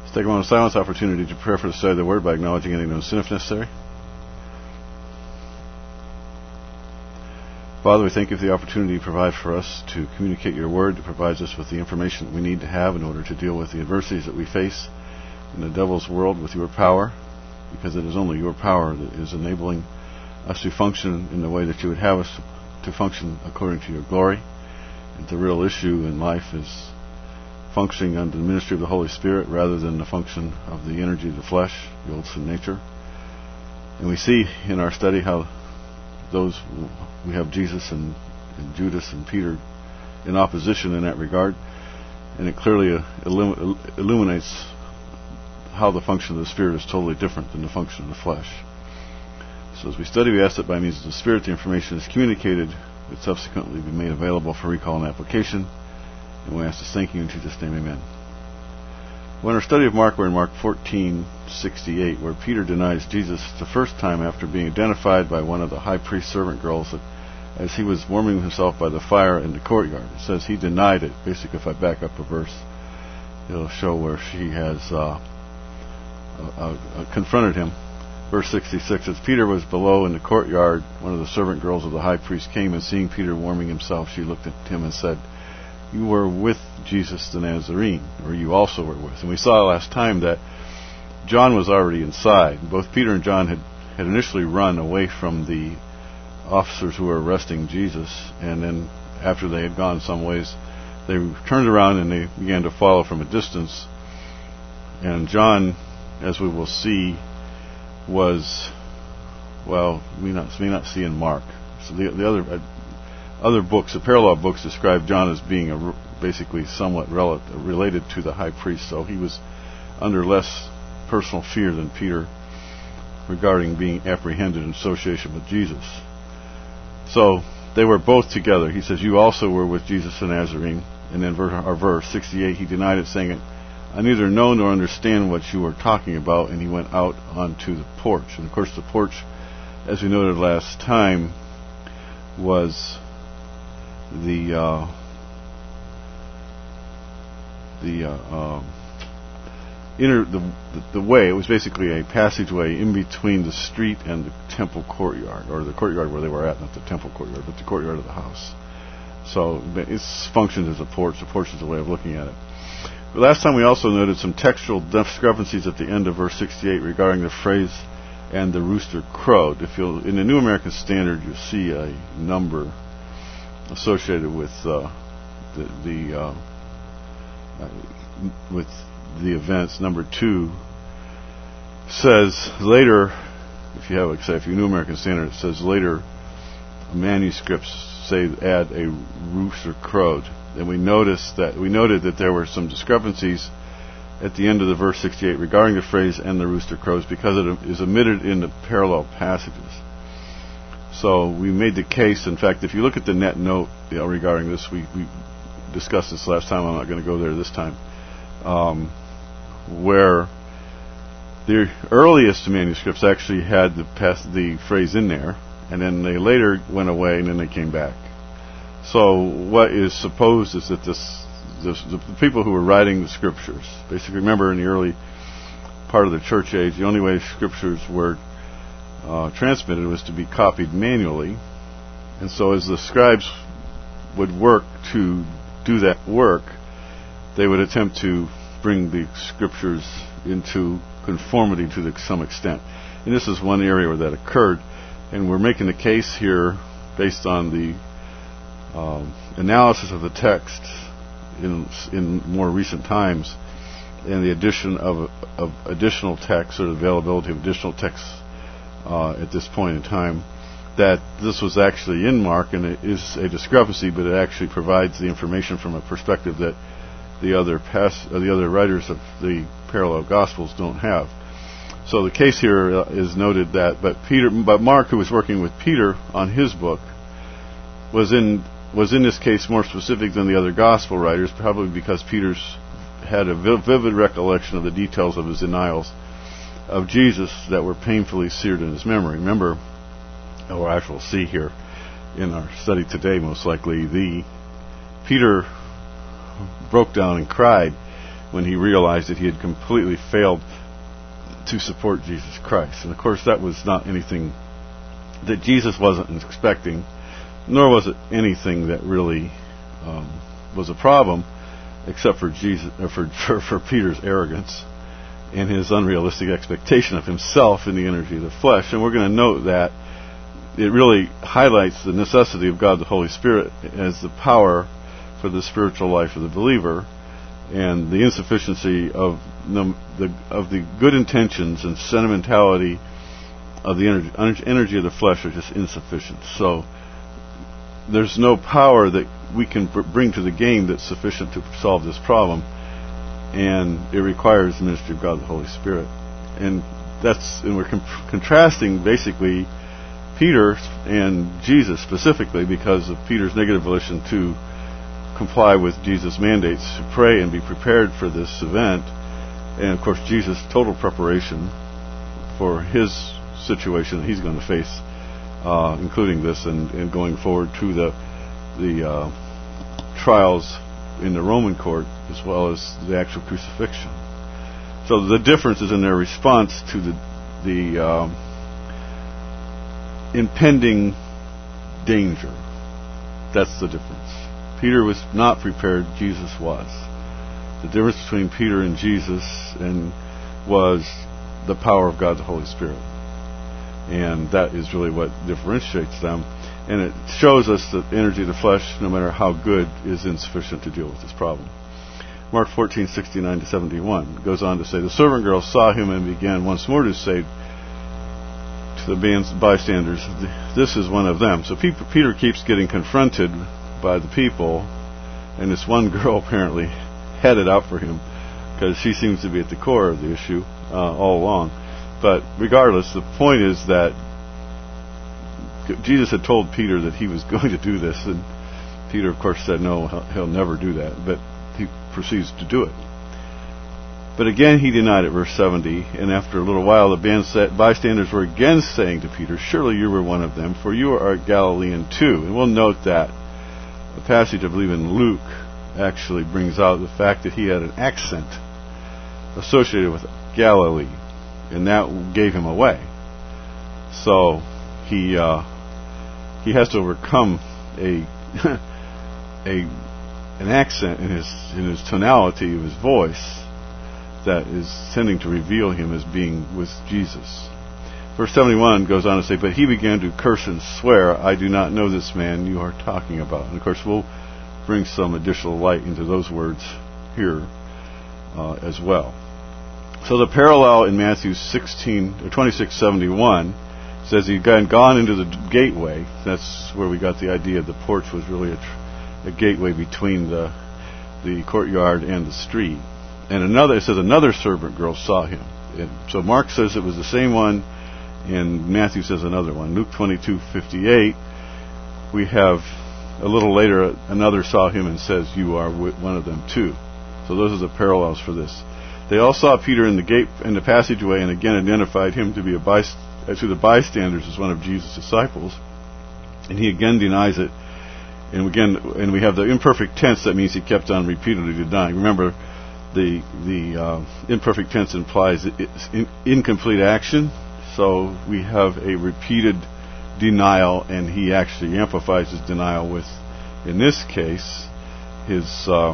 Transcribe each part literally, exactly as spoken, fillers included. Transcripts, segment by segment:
Let's take a moment of silence opportunity to prepare for the study of the Word by acknowledging any known sin if necessary. Father, we thank you for the opportunity you provide for us to communicate your Word. It provides us with the information that we need to have in order to deal with the adversities that we face in the devil's world with your power, because it is only your power that is enabling us to function in the way that you would have us to function according to your glory. And the real issue in life is functioning under the ministry of the Holy Spirit rather than the function of the energy of the flesh, the old sin nature. And we see in our study how those, we have Jesus and, and Judas and Peter in opposition in that regard, and it clearly uh, illum- illuminates how the function of the Spirit is totally different than the function of the flesh. So as we study, we ask that by means of the Spirit the information is communicated, would subsequently be made available for recall and application. And we ask this thank you in Jesus' name, amen. Well, in our study of Mark, we're in Mark fourteen sixty-eight, where Peter denies Jesus the first time after being identified by one of the high priest's servant girls that as he was warming himself by the fire in the courtyard. It says he denied it. Basically, if I back up a verse, it'll show where she has uh, uh, uh, confronted him. Verse sixty-six, as Peter was below in the courtyard, one of the servant girls of the high priest came, and seeing Peter warming himself, she looked at him and said, "You were with Jesus the Nazarene, or you also were with." And we saw last time that John was already inside. Both Peter and John had, had initially run away from the officers who were arresting Jesus, and then after they had gone some ways, they turned around and they began to follow from a distance. And John, as we will see, was, well, we not, may not see in Mark. So the, the other... Uh, Other books, the parallel books, describe John as being a, basically somewhat rel- related to the high priest, so he was under less personal fear than Peter regarding being apprehended in association with Jesus. So they were both together. He says, "You also were with Jesus the Nazarene." And then ver- our verse sixty-eight, he denied it, saying, "I neither know nor understand what you are talking about." And he went out onto the porch. And of course, the porch, as we noted last time, was the uh, the uh, uh, inner the, the the way. It was basically a passageway in between the street and the temple courtyard, or the courtyard where they were at, not the temple courtyard, but the courtyard of the house. So it's functioned as a porch. The porch is a way of looking at it. But last time we also noted some textual discrepancies at the end of verse sixty-eight regarding the phrase "and the rooster crowed." If you'll, in the New American Standard, you'll see a number associated with uh, the, the uh, uh, with the events. Number two says later, if you have, like, say, if you New American Standard, it says later manuscripts say add a rooster crowed. And we noticed that we noted that there were some discrepancies at the end of the verse sixty-eight regarding the phrase "and the rooster crows" because it is omitted in the parallel passages. So we made the case. In fact, if you look at the net note, you know, regarding this, we, we discussed this last time. I'm not going to go there this time. Um, where the earliest manuscripts actually had the pas- the phrase in there, and then they later went away, and then they came back. So what is supposed is that this, this the people who were writing the scriptures, basically, remember in the early part of the church age, the only way scriptures were Uh, transmitted was to be copied manually, and so as the scribes would work to do that work, they would attempt to bring the scriptures into conformity to the, some extent. And this is one area where that occurred, and we're making the case here based on the um, analysis of the text in in more recent times, and the addition of, of additional texts, or the availability of additional texts Uh, at this point in time, that this was actually in Mark, and it is a discrepancy, but it actually provides the information from a perspective that the other pass, uh, the other writers of the parallel Gospels don't have. So the case here uh, is noted that, but Peter, but Mark, who was working with Peter on his book, was in was in this case more specific than the other Gospel writers, probably because Peter's had a vivid recollection of the details of his denials of Jesus that were painfully seared in his memory. Remember, or actually we'll see here in our study today, most likely, the Peter broke down and cried when he realized that he had completely failed to support Jesus Christ. And of course that was not anything that Jesus wasn't expecting, nor was it anything that really um, was a problem, except for Jesus, or for, for for Peter's arrogance and his unrealistic expectation of himself in the energy of the flesh. And we're going to note that it really highlights the necessity of God the Holy Spirit as the power for the spiritual life of the believer, and the insufficiency of the, the of the good intentions and sentimentality of the energy, energy of the flesh are just insufficient. So there's no power that we can br- bring to the game that's sufficient to solve this problem, and it requires the ministry of God the Holy Spirit. And that's and we're com- contrasting basically Peter and Jesus specifically because of Peter's negative volition to comply with Jesus' mandates to pray and be prepared for this event, and of course Jesus' total preparation for his situation that he's going to face, uh, including this and, and going forward to the the uh, trials in the Roman court as well as the actual crucifixion. So the difference is in their response to the the um, impending danger. That's the difference. Peter was not prepared, Jesus was. The difference between Peter and Jesus and was the power of God the Holy Spirit. And that is really what differentiates them. And it shows us that energy of the flesh, no matter how good, is insufficient to deal with this problem. Mark fourteen, sixty-nine to seventy-one goes on to say, the servant girls saw him and began once more to say to the bystanders, this is one of them. So Peter keeps getting confronted by the people, and this one girl apparently had it out for him because she seems to be at the core of the issue uh, all along. But regardless, the point is that Jesus had told Peter that he was going to do this, and Peter, of course, said no, he'll never do that, but he proceeds to do it. But again he denied it, verse seventy, and after a little while the bystanders were again saying to Peter, surely you were one of them, for you are a Galilean too. And we'll note that a passage, I believe in Luke, actually brings out the fact that he had an accent associated with Galilee, and that gave him away. So he uh, he has to overcome a a an accent in his in his tonality of his voice that is tending to reveal him as being with Jesus. Verse seventy-one goes on to say, but he began to curse and swear, I do not know this man you are talking about. And of course we'll bring some additional light into those words here uh, as well. So the parallel in Matthew sixteen or twenty-six seventy-one says he'd gone into the gateway. That's where we got the idea the porch was really a, tr- a gateway between the the courtyard and the street. And another, it says another servant girl saw him. It, so Mark says it was the same one, and Matthew says another one. Luke twenty-two fifty-eight, we have a little later another saw him and says, you are one of them too. So those are the parallels for this. They all saw Peter in the gate in the passageway, and again identified him to be a byst- to the bystanders as one of Jesus' disciples. And he again denies it. And again, and we have the imperfect tense. That means he kept on repeatedly denying. Remember, the the uh, imperfect tense implies it's in, incomplete action. So we have a repeated denial, and he actually amplifies his denial with, in this case, his uh,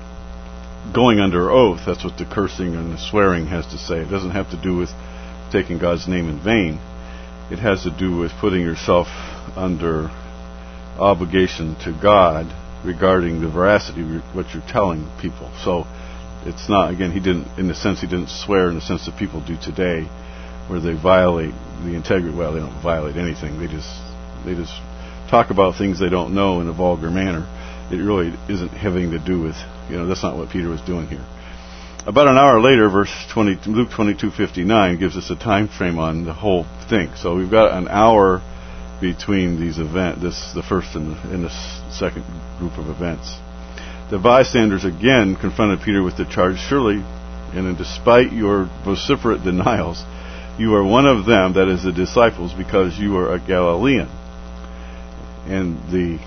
going under oath. That's what the cursing and the swearing has to say. It doesn't have to do with taking God's name in vain. It has to do with putting yourself under obligation to God regarding the veracity of what you're telling people. So it's not, again, he didn't, in the sense he didn't swear in the sense that people do today, where they violate the integrity. Well, they don't violate anything. They just they just talk about things they don't know in a vulgar manner. It really isn't having to do with, you know, that's not what Peter was doing here. About an hour later, verse twenty, Luke twenty-two fifty-nine gives us a time frame on the whole thing. So we've got an hour between these events, this the first and the, and the second group of events. The bystanders again confronted Peter with the charge, surely, and despite your vociferate denials, you are one of them, that is the disciples, because you are a Galilean. And the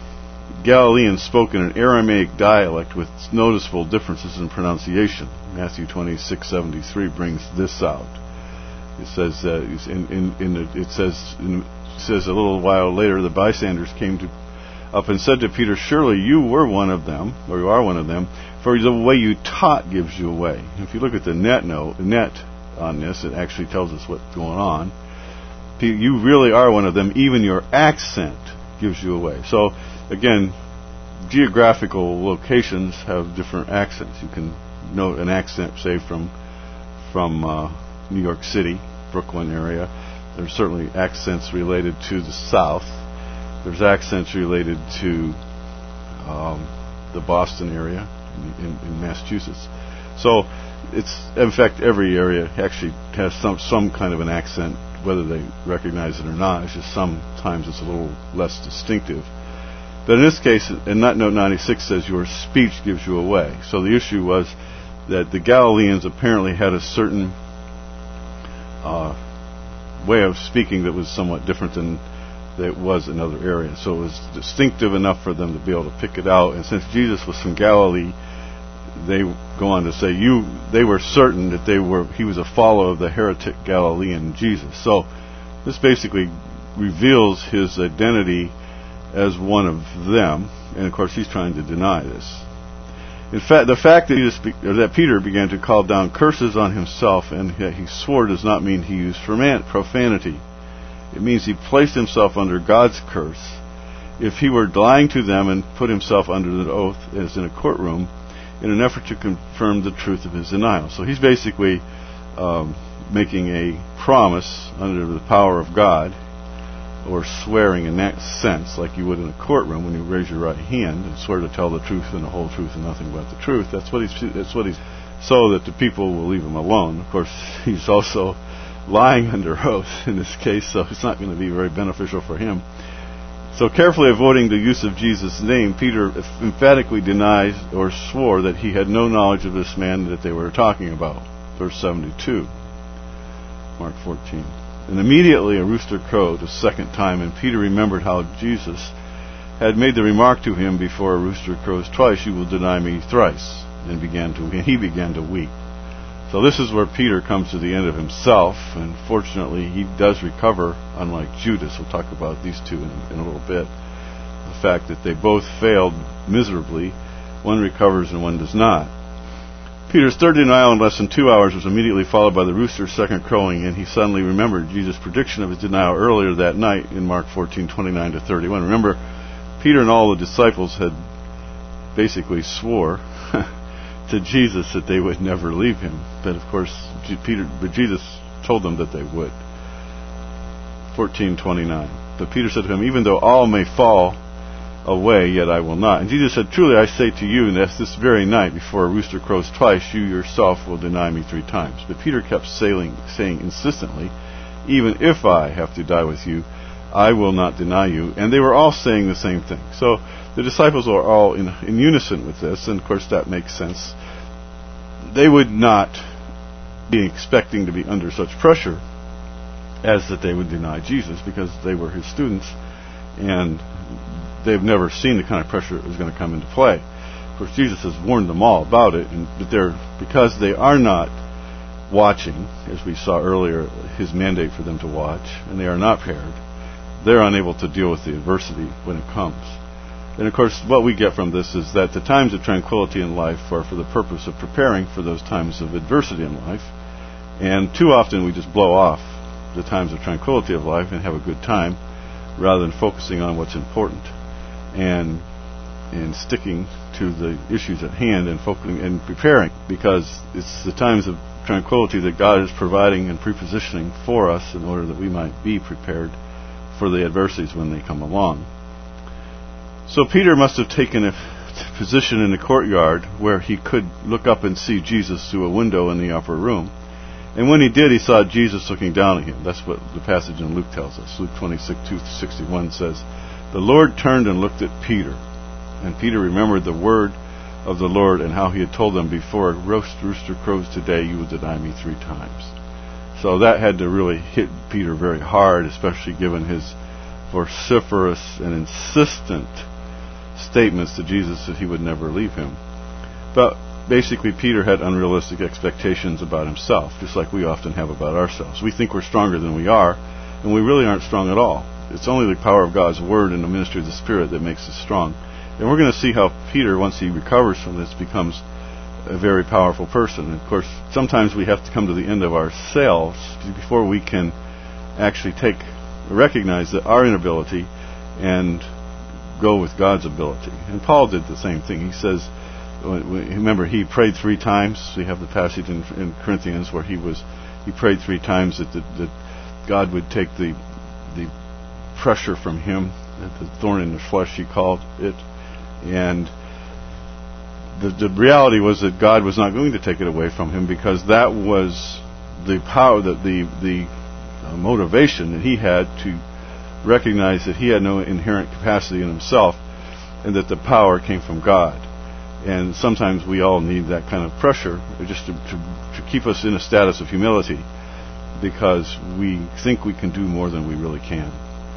Galileans spoke in an Aramaic dialect with noticeable differences in pronunciation. Matthew twenty-six seventy-three brings this out. It says, uh, in, in, in the, it says, in, it says a little while later, the bystanders came to, up and said to Peter, "Surely you were one of them, or you are one of them, for the way you taught gives you away." If you look at the net note, net on this, it actually tells us what's going on. You really are one of them. Even your accent gives you away. So, again, geographical locations have different accents. You can note an accent, say, from from uh, New York City, Brooklyn area. There's certainly accents related to the South. There's accents related to um, the Boston area in, in, in Massachusetts. So, it's in fact every area actually has some some kind of an accent, whether they recognize it or not. It's just sometimes it's a little less distinctive. But in this case, and that note ninety-six says your speech gives you away. So the issue was that the Galileans apparently had a certain uh, way of speaking that was somewhat different than it was in other areas. So it was distinctive enough for them to be able to pick it out. And since Jesus was from Galilee, they go on to say you they were certain that they were he was a follower of the heretic Galilean Jesus. So this basically reveals his identity as one of them, and of course he's trying to deny this. In fact, the fact that, Jesus be, or that Peter began to call down curses on himself and that he swore does not mean he used profanity. It means he placed himself under God's curse. If he were lying to them and put himself under the oath as in a courtroom in an effort to confirm the truth of his denial. So he's basically um, making a promise under the power of God, or swearing in that sense, like you would in a courtroom when you raise your right hand and swear to tell the truth and the whole truth and nothing but the truth. That's what he's. That's what he's. So that the people will leave him alone. Of course, he's also lying under oath in this case, so it's not going to be very beneficial for him. So carefully avoiding the use of Jesus' name, Peter emphatically denies or swore that he had no knowledge of this man that they were talking about. Verse seventy-two, Mark fourteen. And immediately a rooster crowed a second time, and Peter remembered how Jesus had made the remark to him, "Before a rooster crows twice, you will deny me thrice." And began to and he began to weep. So this is where Peter comes to the end of himself, and fortunately he does recover, unlike Judas. We'll talk about these two in, in a little bit. The fact that they both failed miserably, one recovers and one does not. Peter's third denial in less than two hours was immediately followed by the rooster's second crowing, and he suddenly remembered Jesus' prediction of his denial earlier that night in Mark fourteen twenty-nine to thirty-one. Remember, Peter and all the disciples had basically swore to Jesus that they would never leave him. But of course, Peter, but Jesus told them that they would. fourteen twenty-nine. But Peter said to him, "Even though all may fall away, yet I will not." And Jesus said, "Truly I say to you, and that's this very night, before a rooster crows twice, you yourself will deny me three times." But Peter kept sailing, saying insistently, "Even if I have to die with you, I will not deny you." And they were all saying the same thing. So the disciples are all in, in unison with this, and of course that makes sense. They would not be expecting to be under such pressure as that they would deny Jesus, because they were his students, and they've never seen the kind of pressure that was going to come into play. Of course, Jesus has warned them all about it, and but they're because they are not watching, as we saw earlier, his mandate for them to watch, and they are not prepared. They're unable to deal with the adversity when it comes. And of course, what we get from this is that the times of tranquility in life are for the purpose of preparing for those times of adversity in life. And too often we just blow off the times of tranquility of life and have a good time, rather than focusing on what's important and and sticking to the issues at hand and focusing and preparing, because it's the times of tranquility that God is providing and prepositioning for us in order that we might be prepared for the adversities when they come along. So Peter must have taken a position in the courtyard where he could look up and see Jesus through a window in the upper room. And when he did, he saw Jesus looking down at him. That's what the passage in Luke tells us. Luke twenty-six, two sixty-one says, "The Lord turned and looked at Peter. And Peter remembered the word of the Lord and how he had told them, 'Before a roast rooster crows today, you will deny me three times.'" So that had to really hit Peter very hard, especially given his vociferous and insistent statements to Jesus that he would never leave him. But basically, Peter had unrealistic expectations about himself, just like we often have about ourselves. We think we're stronger than we are, and we really aren't strong at all. It's only the power of God's Word and the ministry of the Spirit that makes us strong. And we're going to see how Peter, once he recovers from this, becomes a very powerful person. And of course, sometimes we have to come to the end of ourselves before we can actually take recognize that our inability and go with God's ability. And Paul did the same thing. He says, remember, he prayed three times. We have the passage in, in Corinthians where he was he prayed three times that, that, that God would take the the pressure from him, the thorn in the flesh, he called it. And the, the reality was that God was not going to take it away from him, because that was the power, that the the uh, motivation that he had to recognize that he had no inherent capacity in himself, and that the power came from God. And sometimes we all need that kind of pressure just to, to, to keep us in a status of humility, because we think we can do more than we really can.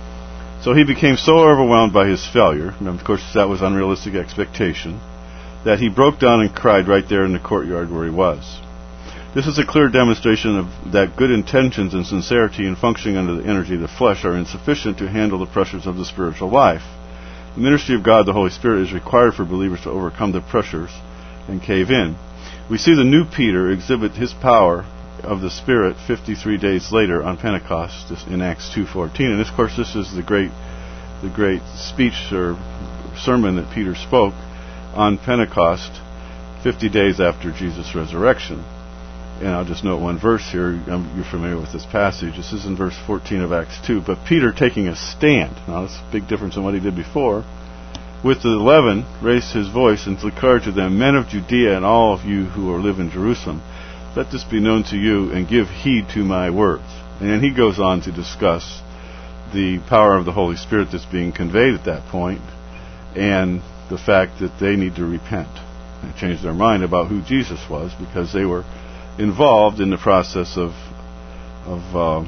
So he became so overwhelmed by his failure, and of course that was unrealistic expectation, that he broke down and cried right there in the courtyard where he was. This is a clear demonstration of that good intentions and sincerity in functioning under the energy of the flesh are insufficient to handle the pressures of the spiritual life. The ministry of God, the Holy Spirit, is required for believers to overcome the pressures and cave in. We see the new Peter exhibit his power of the Spirit fifty-three days later on Pentecost in Acts two fourteen. And of course, this is the great, the great speech or sermon that Peter spoke on Pentecost, fifty days after Jesus' resurrection. And I'll just note one verse here. You're familiar with this passage. This is in verse fourteen of Acts two. But Peter, taking a stand, now that's a big difference from what he did before, with the eleven, raised his voice and declared to them, "Men of Judea and all of you who live in Jerusalem, let this be known to you, and give heed to my words." And then he goes on to discuss the power of the Holy Spirit that's being conveyed at that point, and the fact that they need to repent and change their mind about who Jesus was, because they were involved in the process of of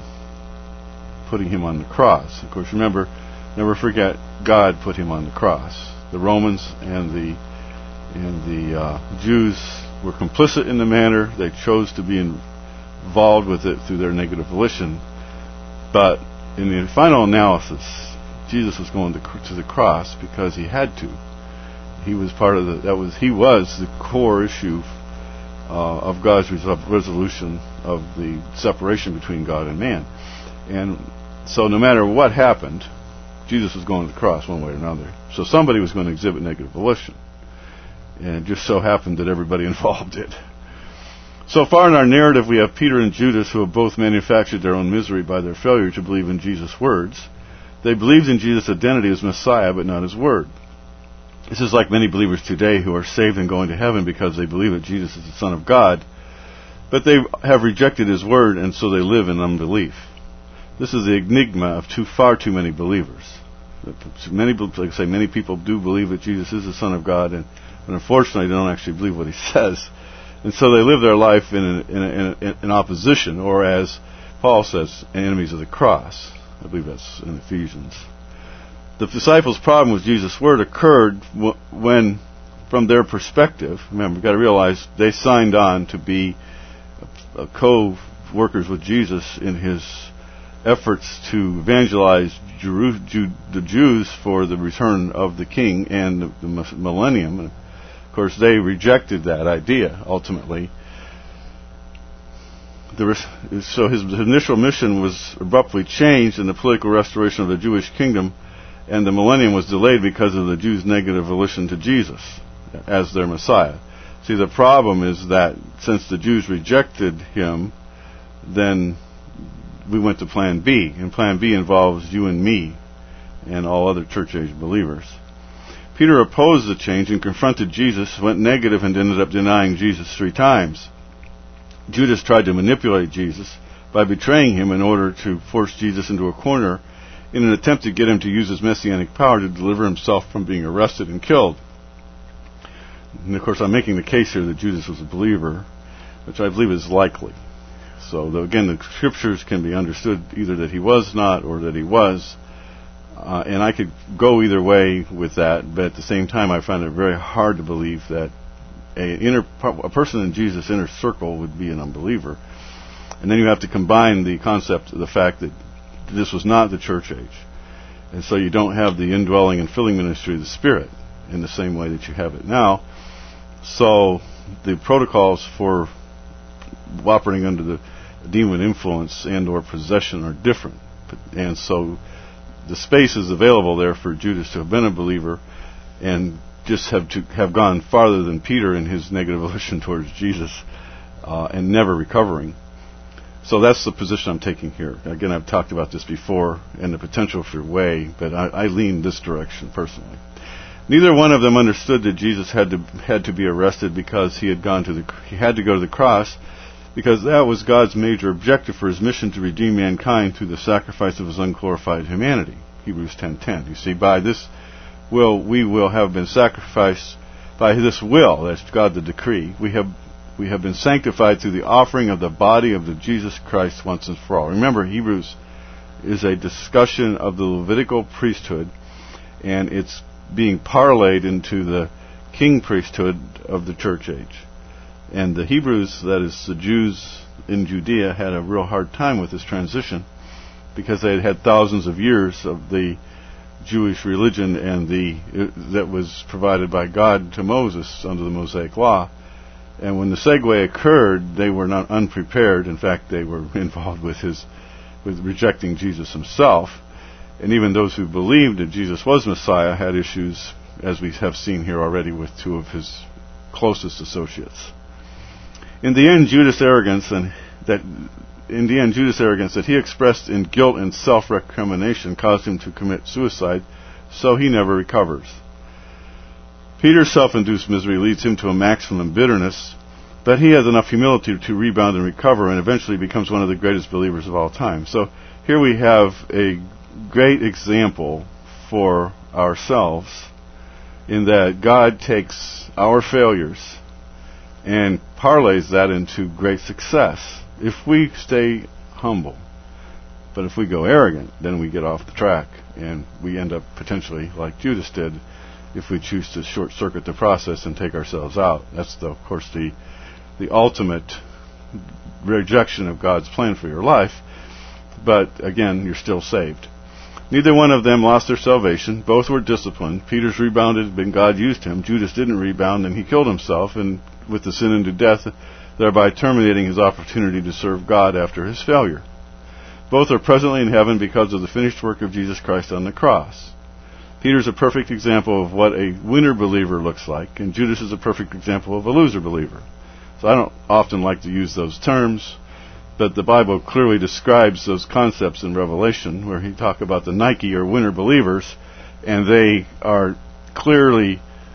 uh, putting him on the cross. Of course, remember, never forget, God put him on the cross. The Romans and the and the uh, Jews were complicit in the matter. They chose to be involved with it through their negative volition. But in the final analysis, Jesus was going to, to the cross because he had to. He was part of the. That was he was the core issue uh, of God's resolution of the separation between God and man. And so, no matter what happened, Jesus was going to the cross one way or another. So somebody was going to exhibit negative volition. And it just so happened that everybody involved did. So far in our narrative, we have Peter and Judas, who have both manufactured their own misery by their failure to believe in Jesus' words. They believed in Jesus' identity as Messiah, but not his word. This is like many believers today who are saved and going to heaven because they believe that Jesus is the Son of God, but they have rejected his word, and so they live in unbelief. This is the enigma of too far too many believers. Many, like I say, many people do believe that Jesus is the Son of God, and But unfortunately, they don't actually believe what he says. And so they live their life in, in, in, in opposition, or as Paul says, enemies of the cross. I believe that's in Ephesians. The disciples' problem with Jesus' word occurred w- when, from their perspective, remember, we've got to realize they signed on to be uh, co-workers with Jesus in his efforts to evangelize Jeru- Jew- the Jews for the return of the King and the, the millennium. Of course, they rejected that idea, ultimately. Was, so his initial mission was abruptly changed in the political restoration of the Jewish kingdom, and the millennium was delayed because of the Jews' negative volition to Jesus as their Messiah. See, the problem is that since the Jews rejected him, then we went to Plan B, and Plan B involves you and me and all other church-age believers. Peter opposed the change and confronted Jesus, went negative, and ended up denying Jesus three times. Judas tried to manipulate Jesus by betraying him in order to force Jesus into a corner in an attempt to get him to use his messianic power to deliver himself from being arrested and killed. And of course, I'm making the case here that Judas was a believer, which I believe is likely. So, though, again, the scriptures can be understood either that he was not or that he was. Uh, and I could go either way with that, but at the same time, I find it very hard to believe that a, inner, a person in Jesus' inner circle would be an unbeliever. And then you have to combine the concept of the fact that this was not the church age. And so you don't have the indwelling and filling ministry of the Spirit in the same way that you have it now. So the protocols for operating under the demon influence and or possession are different. And so the space is available there for Judas to have been a believer and just have to have gone farther than Peter in his negative volition towards Jesus uh, and never recovering. So that's the position I'm taking here. Again, I've talked about this before and the potential for way, but I, I lean this direction personally. Neither one of them understood that Jesus had to had to be arrested because he had gone to the he had to go to the cross, because that was God's major objective for his mission to redeem mankind through the sacrifice of his unglorified humanity. Hebrews ten ten. You see, by this will we will have been sacrificed. By this will, that's God the decree, we have we have been sanctified through the offering of the body of the Jesus Christ once and for all. Remember, Hebrews is a discussion of the Levitical priesthood, and it's being parlayed into the king priesthood of the church age. And the Hebrews, that is the Jews in Judea, had a real hard time with this transition because they had had thousands of years of the Jewish religion and the that was provided by God to Moses under the Mosaic Law. And when the segue occurred, they were not unprepared. In fact, they were involved with his with rejecting Jesus himself. And even those who believed that Jesus was Messiah had issues, as we have seen here already with two of his closest associates. In the end, Judas' arrogance and that in the end, Judas' arrogance that he expressed in guilt and self-recrimination caused him to commit suicide, so he never recovers. Peter's self-induced misery leads him to a maximum bitterness, but he has enough humility to rebound and recover and eventually becomes one of the greatest believers of all time. So here we have a great example for ourselves in that God takes our failures and parlays that into great success if we stay humble. But if we go arrogant, then we get off the track and we end up potentially like Judas did if we choose to short-circuit the process and take ourselves out. That's, the, of course, the the ultimate rejection of God's plan for your life. But again, you're still saved. Neither one of them lost their salvation. Both were disciplined. Peter's rebounded, and God used him. Judas didn't rebound, and he killed himself, and with the sin into death, thereby terminating his opportunity to serve God after his failure. Both are presently in heaven because of the finished work of Jesus Christ on the cross. Peter's a perfect example of what a winner believer looks like, and Judas is a perfect example of a loser believer. So I don't often like to use those terms, but the Bible clearly describes those concepts in Revelation, where he talks about the Nike or winner believers, and they are clearly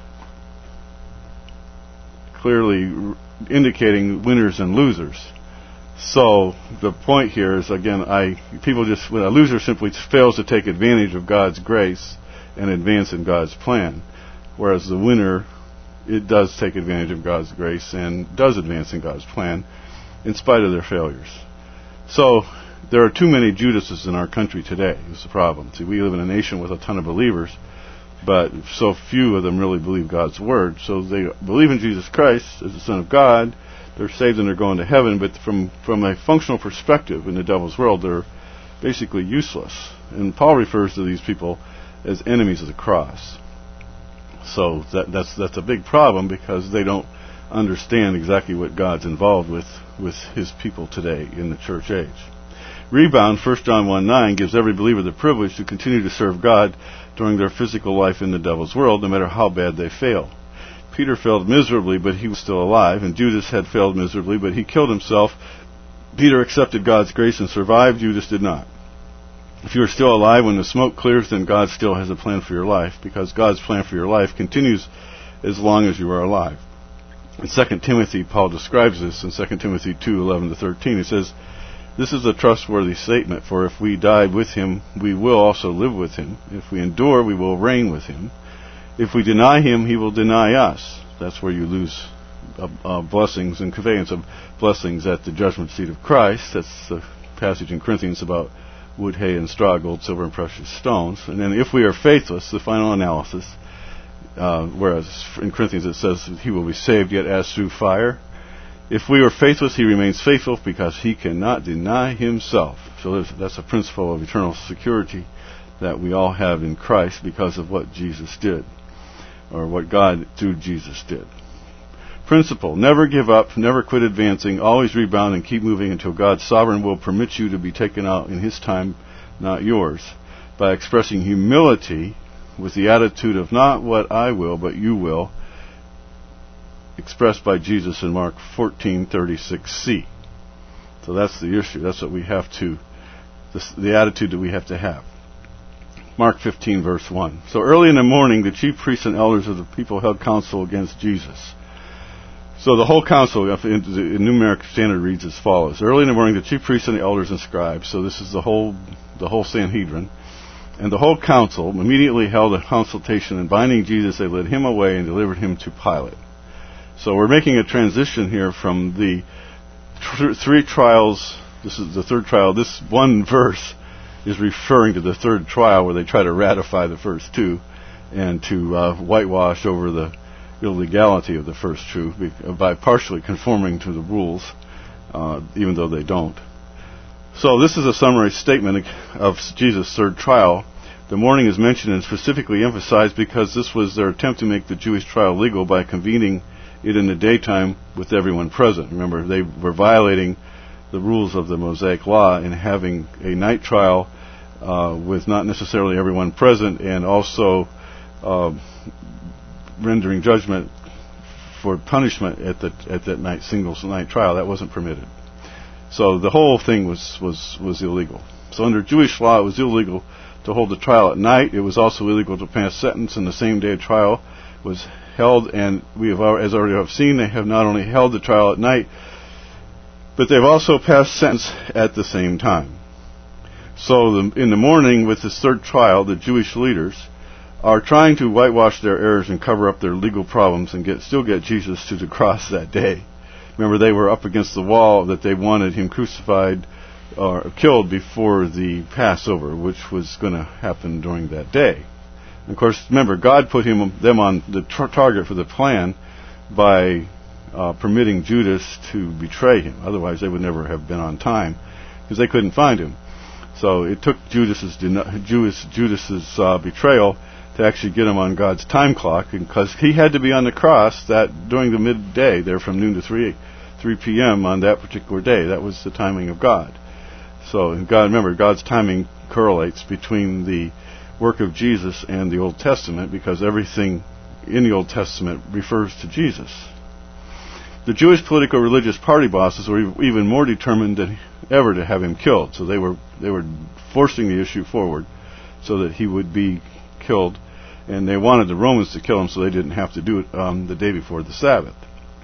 clearly indicating winners and losers. So the point here is, again, I people just when a loser simply fails to take advantage of God's grace and advance in God's plan, whereas the winner, it does take advantage of God's grace and does advance in God's plan in spite of their failures. So there are too many Judases in our country today is the problem. See, we live in a nation with a ton of believers, but so few of them really believe God's word. So they believe in Jesus Christ as the Son of God, they're saved and they're going to heaven, but from, from a functional perspective in the devil's world, they're basically useless. And Paul refers to these people as enemies of the cross. So that, that's that's a big problem because they don't understand exactly what God's involved with with his people today in the church age. Rebound, First John one nine, gives every believer the privilege to continue to serve God during their physical life in the devil's world, no matter how bad they fail. Peter failed miserably, but he was still alive, and Judas had failed miserably, but he killed himself. Peter accepted God's grace and survived. Judas did not. If you are still alive when the smoke clears, then God still has a plan for your life, because God's plan for your life continues as long as you are alive. In Second Timothy, Paul describes this in Second Timothy two eleven to thirteen. He says, "This is a trustworthy statement, for if we die with him, we will also live with him. If we endure, we will reign with him. If we deny him, he will deny us." That's where you lose uh, uh, blessings and conveyance of blessings at the judgment seat of Christ. That's the passage in Corinthians about wood, hay, and straw, gold, silver, and precious stones. And then if we are faithless, the final analysis, uh, whereas in Corinthians it says that he will be saved yet as through fire. If we are faithless, he remains faithful because he cannot deny himself. So that's a principle of eternal security that we all have in Christ because of what Jesus did, or what God through Jesus did. Principle: never give up, never quit advancing, always rebound and keep moving until God's sovereign will permit you to be taken out in His time, not yours. By expressing humility with the attitude of not what I will, but you will, expressed by Jesus in Mark fourteen thirty-six c. So that's the issue. That's what we have to, this, the attitude that we have to have. Mark fifteen verse one. So early in the morning, the chief priests and elders of the people held counsel against Jesus. So the whole council, in the New American Standard, reads as follows. Early in the morning, the chief priests and the elders and scribes, so this is the whole the whole Sanhedrin, and the whole council immediately held a consultation, and binding Jesus, they led him away and delivered him to Pilate. So we're making a transition here from the tr- three trials. This is the third trial. This one verse is referring to the third trial where they try to ratify the first two and to uh, whitewash over the illegality of the first two by partially conforming to the rules, uh, even though they don't. So this is a summary statement of Jesus' third trial. The morning is mentioned and specifically emphasized because this was their attempt to make the Jewish trial legal by convening it in the daytime with everyone present. Remember, they were violating the rules of the Mosaic Law in having a night trial uh, with not necessarily everyone present, and also uh, rendering judgment for punishment at the at that night single night trial. That wasn't permitted. So the whole thing was, was, was illegal. So under Jewish law, it was illegal to hold the trial at night. It was also illegal to pass sentence in the same day a trial was held. And we have, as already have seen, they have not only held the trial at night, but they've also passed sentence at the same time. So the, in the morning, with this third trial, the Jewish leaders are trying to whitewash their errors and cover up their legal problems and get still get Jesus to the cross that day. Remember, they were up against the wall that they wanted him crucified or killed before the Passover, which was going to happen during that day. And of course, remember, God put him them on the tar- target for the plan by uh, permitting Judas to betray him. Otherwise, they would never have been on time because they couldn't find him. So it took Judas's Judas, Judas's uh, betrayal to actually get him on God's time clock, because he had to be on the cross that during the midday, there from noon to three p.m. on that particular day. That was the timing of God. So, and God, remember, God's timing correlates between the work of Jesus and the Old Testament, because everything in the Old Testament refers to Jesus. The Jewish political religious party bosses were even more determined than ever to have him killed. So they were they were forcing the issue forward so that he would be killed. And they wanted the Romans to kill him so they didn't have to do it um, the day before the Sabbath.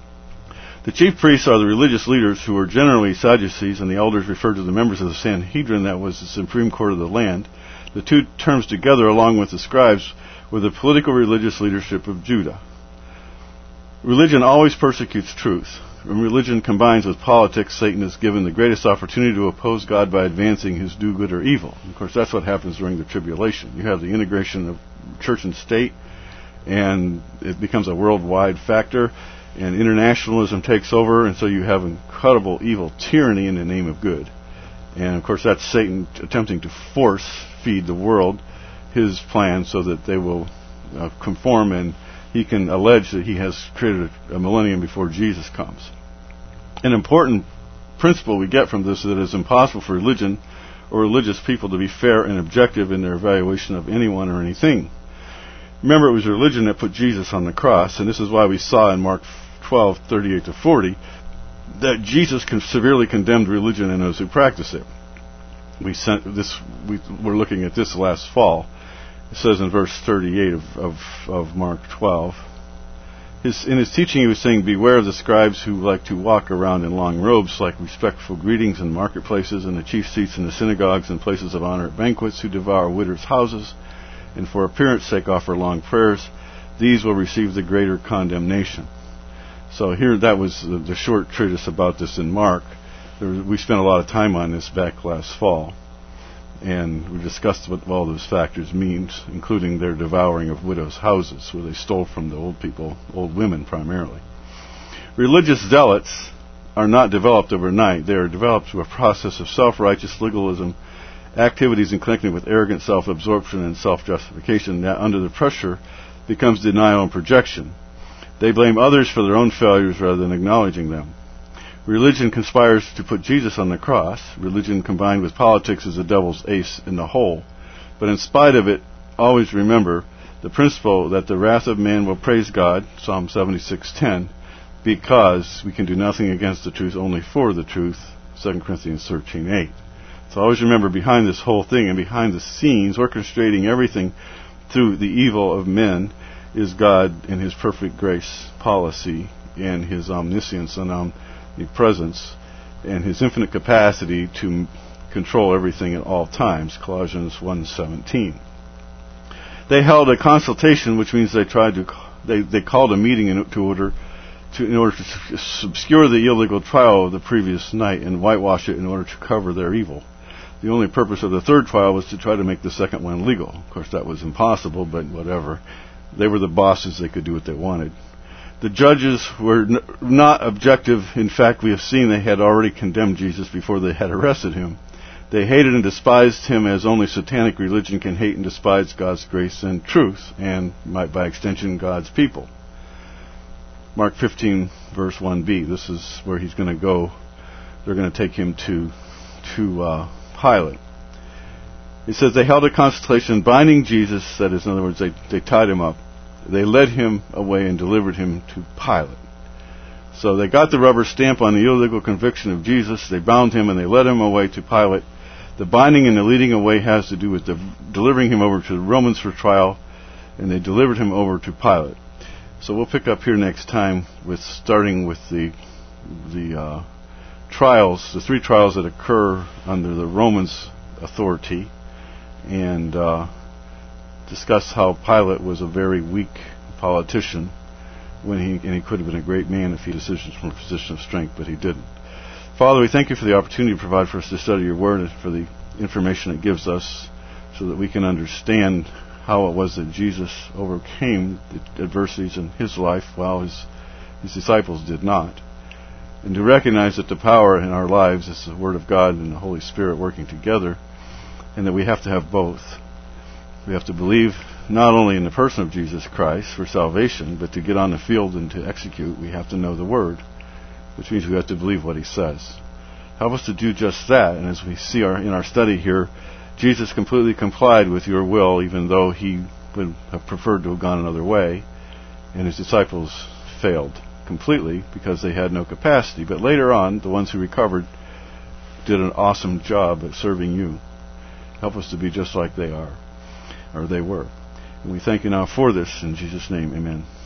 The chief priests are the religious leaders who were generally Sadducees, and the elders referred to the members of the Sanhedrin, that was the supreme court of the land. The two terms together, along with the scribes, were the political religious leadership of Judah. Religion always persecutes truth. When religion combines with politics, Satan is given the greatest opportunity to oppose God by advancing his do good or evil. Of course, that's what happens during the tribulation. You have the integration of church and state, and it becomes a worldwide factor, and internationalism takes over, and so you have incredible evil tyranny in the name of good. And of course, that's Satan attempting to force feed the world his plan so that they will uh, conform, and he can allege that he has created a, a millennium before Jesus comes. An important principle we get from this is that it is impossible for religion or religious people to be fair and objective in their evaluation of anyone or anything. Remember, it was religion that put Jesus on the cross, and this is why we saw in Mark twelve thirty-eight to forty that Jesus severely condemned religion and those who practice it. We sent this. We were looking at this last fall. It says in verse thirty-eight of, of, of Mark twelve, his, in his teaching he was saying, "Beware of the scribes who like to walk around in long robes, like respectful greetings in marketplaces and the chief seats in the synagogues and places of honor at banquets, who devour widows' houses, and for appearance sake offer long prayers. These will receive the greater condemnation." So here, that was the, the short treatise about this in Mark. There was, we spent a lot of time on this back last fall. And we discussed what all those factors means, including their devouring of widows' houses, where they stole from the old people, old women primarily. Religious zealots are not developed overnight. They are developed through a process of self-righteous legalism, activities in connection with arrogant self-absorption and self-justification that, under the pressure, becomes denial and projection. They blame others for their own failures rather than acknowledging them. Religion conspires to put Jesus on the cross. Religion combined with politics is the devil's ace in the hole. But in spite of it, always remember the principle that the wrath of man will praise God, Psalm seventy-six ten, because we can do nothing against the truth, only for the truth, Second Corinthians thirteen eight. So always remember, behind this whole thing and behind the scenes, orchestrating everything through the evil of men, is God in His perfect grace policy and His omniscience and omnipresence and His infinite capacity to control everything at all times, Colossians one seventeen. They held a consultation, which means they tried to they, they called a meeting in, to order to in order to obscure the illegal trial of the previous night and whitewash it in order to cover their evil. The only purpose of the third trial was to try to make the second one legal. Of course, that was impossible, but whatever. They were the bosses. They could do what they wanted. The judges were n- not objective. In fact, we have seen they had already condemned Jesus before they had arrested Him. They hated and despised Him as only satanic religion can hate and despise God's grace and truth, and, by extension, God's people. Mark fifteen, verse one b. This is where He's going to go. They're going to take Him to to uh, Pilate. It says they held a consultation binding Jesus, that is, in other words, they, they tied Him up. They led Him away and delivered Him to Pilate. So they got the rubber stamp on the illegal conviction of Jesus. They bound Him and they led Him away to Pilate. The binding and the leading away has to do with the, delivering Him over to the Romans for trial, and they delivered Him over to Pilate. So we'll pick up here next time with starting with the the uh, trials, the three trials that occur under the Romans' authority, and uh, discuss how Pilate was a very weak politician when he and he could have been a great man if he had decisions from a position of strength, but he didn't. Father, we thank You for the opportunity to provide for us to study Your Word and for the information it gives us so that we can understand how it was that Jesus overcame the adversities in His life while His, his disciples did not. And to recognize that the power in our lives is the Word of God and the Holy Spirit working together, and that we have to have both. We have to believe not only in the person of Jesus Christ for salvation, but to get on the field and to execute, we have to know the Word, which means we have to believe what He says. Help us to do just that, and as we see our, in our study here, Jesus completely complied with Your will, even though He would have preferred to have gone another way, and His disciples failed completely because they had no capacity. But later on, the ones who recovered did an awesome job at serving You. Help us to be just like they are, or they were. And we thank You now for this. In Jesus' name, amen.